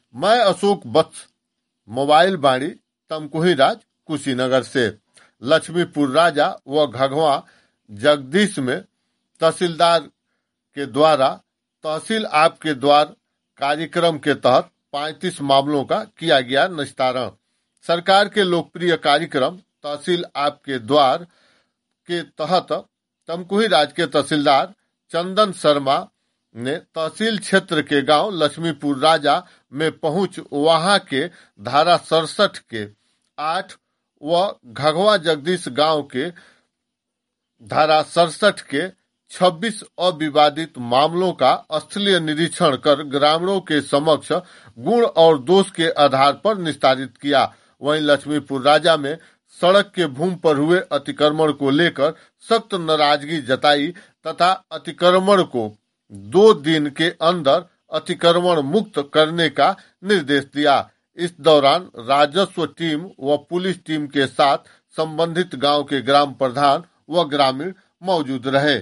मैं अशोक वत्स, मोबाइल बाड़ी तमकुही राज कुशीनगर से। लक्ष्मीपुर राजा व घघवा जगदीश में तहसीलदार के द्वारा तहसील आपके द्वार कार्यक्रम के तहत 35 मामलों का किया गया निस्तारण। सरकार के लोकप्रिय कार्यक्रम तहसील आपके द्वार के तहत तमकुही राज के तहसीलदार चंदन शर्मा ने तहसील क्षेत्र के गांव लक्ष्मीपुर राजा में पहुंच वहां के धारा 67 के 8 व घघवा जगदीश गांव के धारा 67 के 26 अविवादित मामलों का स्थलीय निरीक्षण कर ग्रामीणों के समक्ष गुण और दोष के आधार पर निस्तारित किया। वहीं लक्ष्मीपुर राजा में सड़क के भूमि पर हुए अतिक्रमण को लेकर सख्त नाराजगी जताई तथा अतिक्रमण को 2 दिन के अंदर अतिक्रमण मुक्त करने का निर्देश दिया। इस दौरान राजस्व टीम व पुलिस टीम के साथ संबंधित गांव के ग्राम प्रधान व ग्रामीण मौजूद रहे।